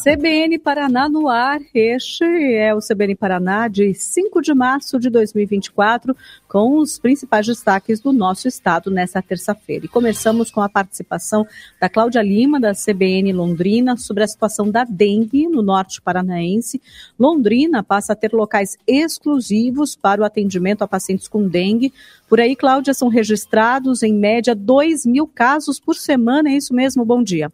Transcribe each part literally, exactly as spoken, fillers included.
C B N Paraná no ar. Este é o C B N Paraná de cinco de março de dois mil e vinte e quatro, com os principais destaques do nosso estado nesta terça-feira. E começamos com a participação da Cláudia Lima, da C B N Londrina, sobre a situação da dengue no norte paranaense. Londrina passa a ter locais exclusivos para o atendimento a pacientes com dengue. Por aí, Cláudia, são registrados, em média, dois mil casos por semana. É isso mesmo? Bom dia.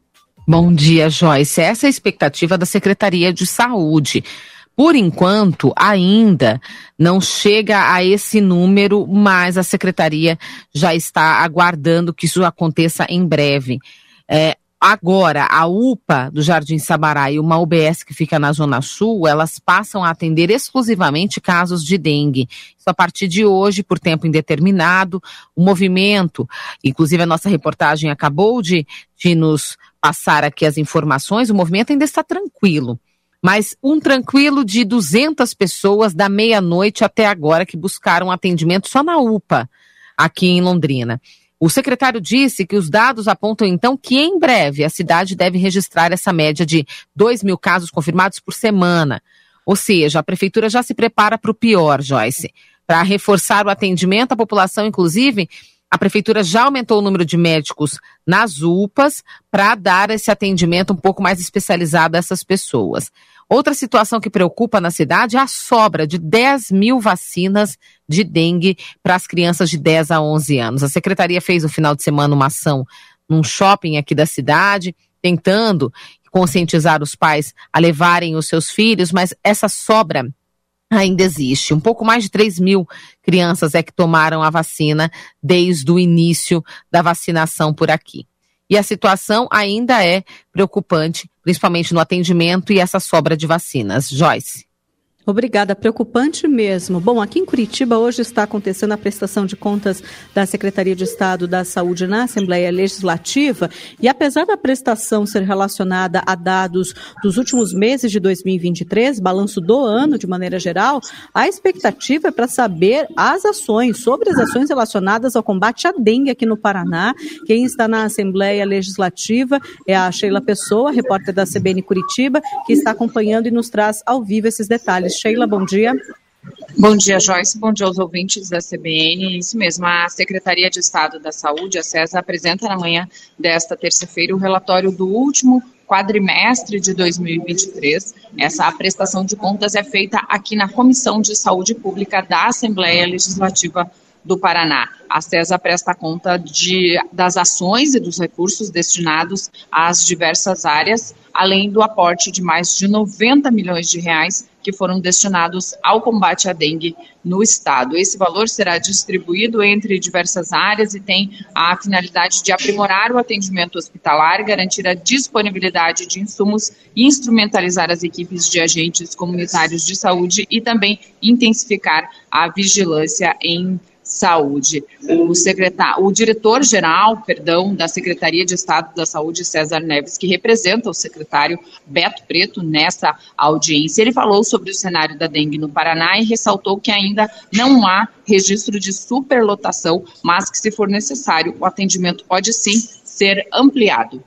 Bom dia, Joyce. Essa é a expectativa da Secretaria de Saúde. Por enquanto, ainda não chega a esse número, mas a Secretaria já está aguardando que isso aconteça em breve. É, agora, a U P A do Jardim Sabará e uma U B S que fica na Zona Sul, elas passam a atender exclusivamente casos de dengue. Isso a partir de hoje, por tempo indeterminado. O movimento, inclusive a nossa reportagem acabou de, de nos passar aqui as informações, o movimento ainda está tranquilo. Mas um tranquilo de duzentas pessoas da meia-noite até agora que buscaram atendimento só na U P A, aqui em Londrina. O secretário disse que os dados apontam então que em breve a cidade deve registrar essa média de dois mil casos confirmados por semana. Ou seja, a prefeitura já se prepara para o pior, Joyce. Para reforçar o atendimento à população, inclusive, a prefeitura já aumentou o número de médicos nas U P As para dar esse atendimento um pouco mais especializado a essas pessoas. Outra situação que preocupa na cidade é a sobra de dez mil vacinas de dengue para as crianças de dez a onze anos. A secretaria fez no final de semana uma ação num shopping aqui da cidade, tentando conscientizar os pais a levarem os seus filhos, mas essa sobra ainda existe. Um pouco mais de três mil crianças é que tomaram a vacina desde o início da vacinação por aqui. E a situação ainda é preocupante, principalmente no atendimento e essa sobra de vacinas. Joyce. Obrigada, preocupante mesmo. Bom, aqui em Curitiba hoje está acontecendo a prestação de contas da Secretaria de Estado da Saúde na Assembleia Legislativa e apesar da prestação ser relacionada a dados dos últimos meses de dois mil e vinte e três, balanço do ano de maneira geral, a expectativa é para saber as ações, sobre as ações relacionadas ao combate à dengue aqui no Paraná. Quem está na Assembleia Legislativa é a Sheila Pessoa, repórter da C B N Curitiba, que está acompanhando e nos traz ao vivo esses detalhes. Sheila, bom dia. Bom dia, Joyce. Bom dia aos ouvintes da C B N. Isso mesmo, a Secretaria de Estado da Saúde, a SESA, apresenta na manhã desta terça-feira o relatório do último quadrimestre de dois mil e vinte e três. Essa prestação de contas é feita aqui na Comissão de Saúde Pública da Assembleia Legislativa do Paraná. A SESA presta conta de, das ações e dos recursos destinados às diversas áreas, além do aporte de mais de noventa milhões de reais que foram destinados ao combate à dengue no estado. Esse valor será distribuído entre diversas áreas e tem a finalidade de aprimorar o atendimento hospitalar, garantir a disponibilidade de insumos, instrumentalizar as equipes de agentes comunitários de saúde e também intensificar a vigilância em Saúde. O, secretário, o diretor-geral, perdão, da Secretaria de Estado da Saúde, César Neves, que representa o secretário Beto Preto nessa audiência, ele falou sobre o cenário da dengue no Paraná e ressaltou que ainda não há registro de superlotação, mas que, se for necessário, o atendimento pode sim ser ampliado.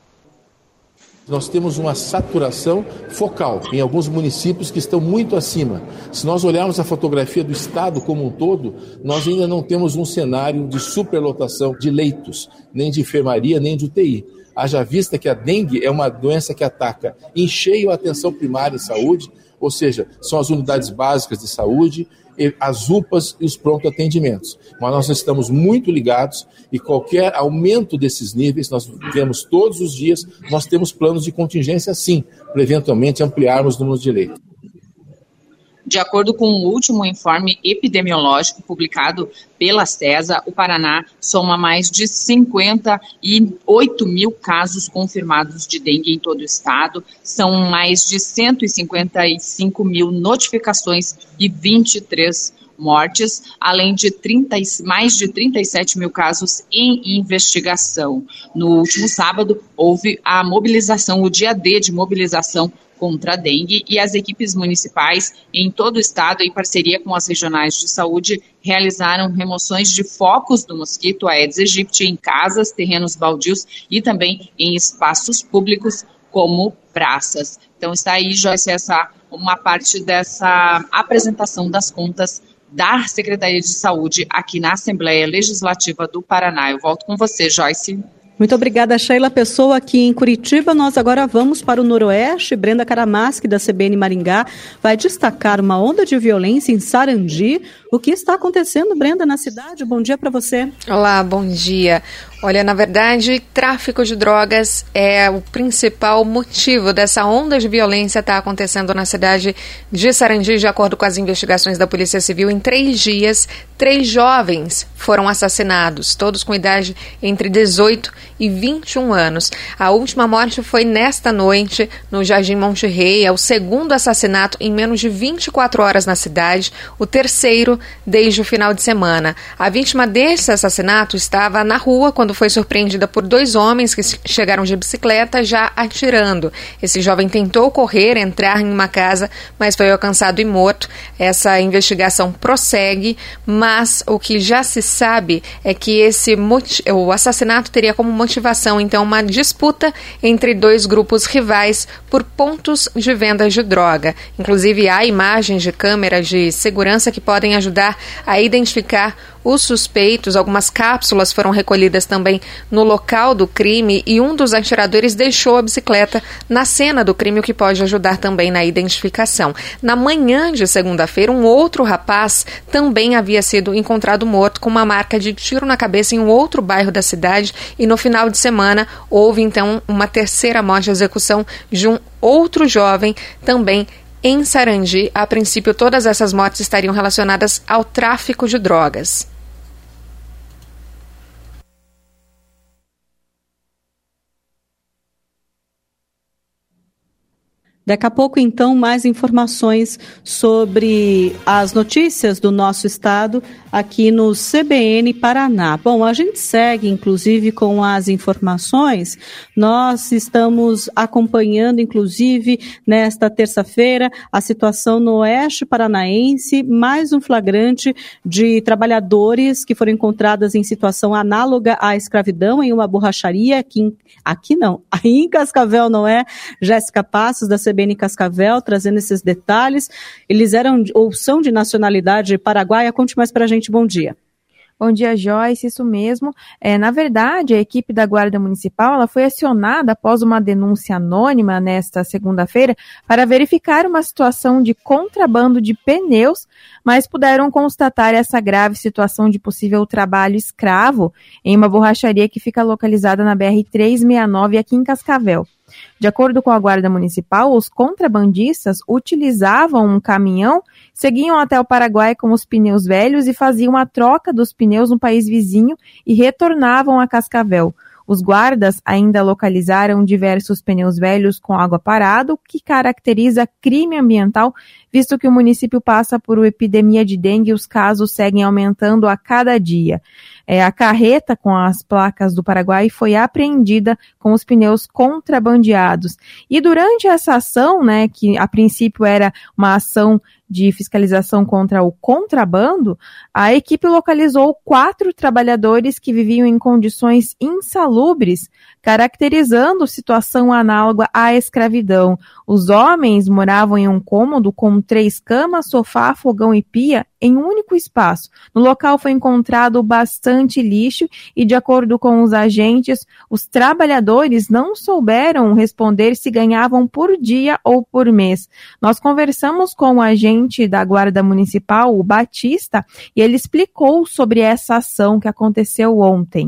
Nós temos uma saturação focal em alguns municípios que estão muito acima. Se nós olharmos a fotografia do estado como um todo, nós ainda não temos um cenário de superlotação de leitos, nem de enfermaria, nem de U T I. Haja vista que a dengue é uma doença que ataca em cheio a atenção primária em saúde, ou seja, são as unidades básicas de saúde, as U P As e os pronto-atendimentos. Mas nós estamos muito ligados e qualquer aumento desses níveis, nós vemos todos os dias, nós temos planos de contingência sim, para eventualmente ampliarmos o número de leitos. De acordo com o último informe epidemiológico publicado pela SESA, o Paraná soma mais de cinquenta e oito mil casos confirmados de dengue em todo o estado, são mais de cento e cinquenta e cinco mil notificações e vinte e três mortes, além de trinta, mais de trinta e sete mil casos em investigação. No último sábado, houve a mobilização, o dia D de mobilização contra a dengue, e as equipes municipais em todo o estado, em parceria com as regionais de saúde, realizaram remoções de focos do mosquito Aedes aegypti em casas, terrenos baldios e também em espaços públicos, como praças. Então está aí, Joyce, essa, uma parte dessa apresentação das contas da Secretaria de Saúde aqui na Assembleia Legislativa do Paraná. Eu volto com você, Joyce. Muito obrigada, Sheila Pessoa, aqui em Curitiba. Nós agora vamos para o Noroeste. Brenda Karamaski, da C B N Maringá, vai destacar uma onda de violência em Sarandi. O que está acontecendo, Brenda, na cidade? Bom dia para você. Olá, bom dia. Olha, na verdade, tráfico de drogas é o principal motivo dessa onda de violência estar acontecendo na cidade de Sarandi. De acordo com as investigações da Polícia Civil, em três dias, três jovens foram assassinados, todos com idade entre dezoito e vinte e um anos. A última morte foi nesta noite, no Jardim Monte Rei. É o segundo assassinato em menos de vinte e quatro horas na cidade, o terceiro desde o final de semana. A vítima desse assassinato estava na rua quando foi surpreendida por dois homens que chegaram de bicicleta já atirando. Esse jovem tentou correr, entrar em uma casa, mas foi alcançado e morto. Essa investigação prossegue, mas o que já se sabe é que esse o assassinato teria como motivação, então, uma disputa entre dois grupos rivais por pontos de venda de droga. Inclusive, há imagens de câmeras de segurança que podem ajudar a identificar os suspeitos. Algumas cápsulas foram recolhidas também no local do crime e um dos atiradores deixou a bicicleta na cena do crime, o que pode ajudar também na identificação. Na manhã de segunda-feira, um outro rapaz também havia sido encontrado morto com uma marca de tiro na cabeça em um outro bairro da cidade, e no final de semana houve então uma terceira morte, a execução de um outro jovem também em Sarandi. A princípio, todas essas mortes estariam relacionadas ao tráfico de drogas. Daqui a pouco, então, mais informações sobre as notícias do nosso estado aqui no C B N Paraná. Bom, a gente segue, inclusive, com as informações. Nós estamos acompanhando, inclusive, nesta terça-feira, a situação no Oeste Paranaense, mais um flagrante de trabalhadores que foram encontrados em situação análoga à escravidão em uma borracharia aqui, em, aqui não, aí em Cascavel, não é? Jéssica Passos, da C B N Cascavel, trazendo esses detalhes. Eles eram ou são de nacionalidade paraguaia. Conte mais pra gente. Bom dia. Bom dia, Joyce, isso mesmo. É, na verdade, a equipe da Guarda Municipal ela foi acionada após uma denúncia anônima nesta segunda-feira para verificar uma situação de contrabando de pneus, mas puderam constatar essa grave situação de possível trabalho escravo em uma borracharia que fica localizada na B R trezentos e sessenta e nove aqui em Cascavel. De acordo com a Guarda Municipal, os contrabandistas utilizavam um caminhão, seguiam até o Paraguai com os pneus velhos e faziam a troca dos pneus no país vizinho e retornavam a Cascavel. Os guardas ainda localizaram diversos pneus velhos com água parada, o que caracteriza crime ambiental, visto que o município passa por uma epidemia de dengue e os casos seguem aumentando a cada dia. É, a carreta com as placas do Paraguai foi apreendida com os pneus contrabandeados. E durante essa ação, né, que a princípio era uma ação de fiscalização contra o contrabando, a equipe localizou quatro trabalhadores que viviam em condições insalubres, caracterizando situação análoga à escravidão. Os homens moravam em um cômodo com três camas, sofá, fogão e pia em um único espaço. No local foi encontrado bastante lixo e, de acordo com os agentes, os trabalhadores não souberam responder se ganhavam por dia ou por mês. Nós conversamos com o agente da Guarda Municipal, o Batista, e ele explicou sobre essa ação que aconteceu ontem.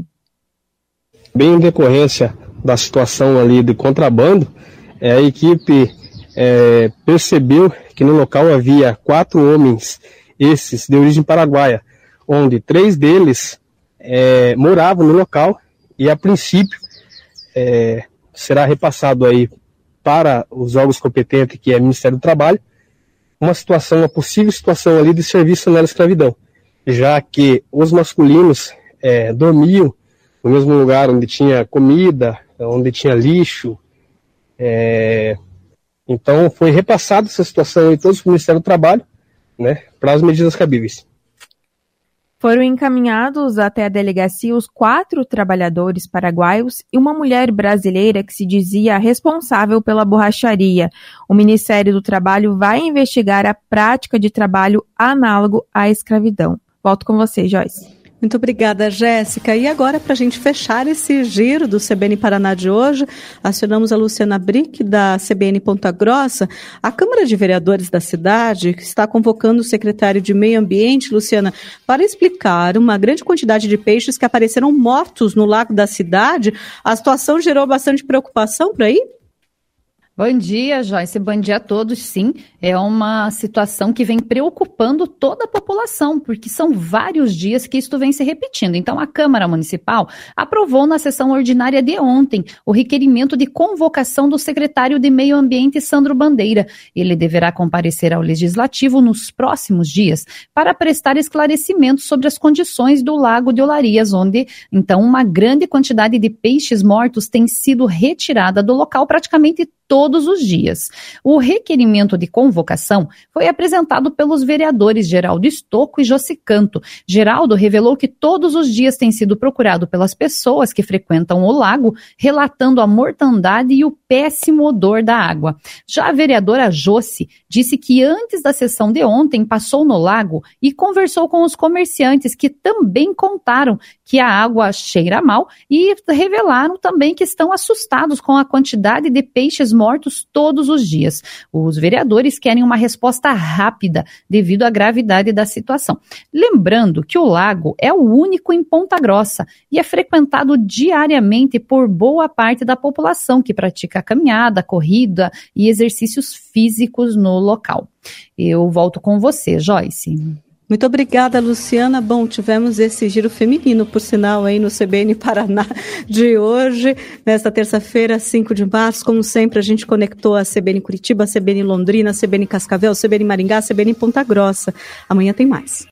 Bem em decorrência da situação ali de contrabando, a equipe é, percebeu que no local havia quatro homens, esses de origem paraguaia, onde três deles é, moravam no local e a princípio é, será repassado aí para os órgãos competentes, que é o Ministério do Trabalho, uma situação, uma possível situação ali de serviço na escravidão, já que os masculinos é, dormiam no mesmo lugar onde tinha comida, onde tinha lixo. É, então foi repassada essa situação em todos os Ministérios do Trabalho, né, para as medidas cabíveis. Foram encaminhados até a delegacia os quatro trabalhadores paraguaios e uma mulher brasileira que se dizia responsável pela borracharia. O Ministério do Trabalho vai investigar a prática de trabalho análogo à escravidão. Volto com você, Joyce. Muito obrigada, Jéssica. E agora, para a gente fechar esse giro do C B N Paraná de hoje, acionamos a Luciana Brick, da C B N Ponta Grossa. A Câmara de Vereadores da cidade está convocando o secretário de Meio Ambiente, Luciana, para explicar uma grande quantidade de peixes que apareceram mortos no lago da cidade. A situação gerou bastante preocupação por aí? Bom dia, Joyce. Bom dia a todos. Sim, é uma situação que vem preocupando toda a população, porque são vários dias que isto vem se repetindo. Então, a Câmara Municipal aprovou na sessão ordinária de ontem o requerimento de convocação do secretário de Meio Ambiente, Sandro Bandeira. Ele deverá comparecer ao Legislativo nos próximos dias para prestar esclarecimentos sobre as condições do Lago de Olarias, onde, então, uma grande quantidade de peixes mortos tem sido retirada do local praticamente todos os dias. O requerimento de convocação foi apresentado pelos vereadores Geraldo Estocco e Josicanto. Geraldo revelou que todos os dias tem sido procurado pelas pessoas que frequentam o lago, relatando a mortandade e o péssimo odor da água. Já a vereadora Josi disse que antes da sessão de ontem passou no lago e conversou com os comerciantes que também contaram que a água cheira mal e revelaram também que estão assustados com a quantidade de peixes mortos todos os dias. Os vereadores querem uma resposta rápida devido à gravidade da situação. Lembrando que o lago é o único em Ponta Grossa e é frequentado diariamente por boa parte da população que pratica caminhada, corrida e exercícios físicos no local. Eu volto com você, Joyce. Muito obrigada, Luciana. Bom, tivemos esse giro feminino, por sinal, aí no C B N Paraná de hoje, nesta terça-feira, cinco de março. Como sempre, a gente conectou a C B N Curitiba, a C B N Londrina, a C B N Cascavel, a C B N Maringá, a C B N Ponta Grossa. Amanhã tem mais.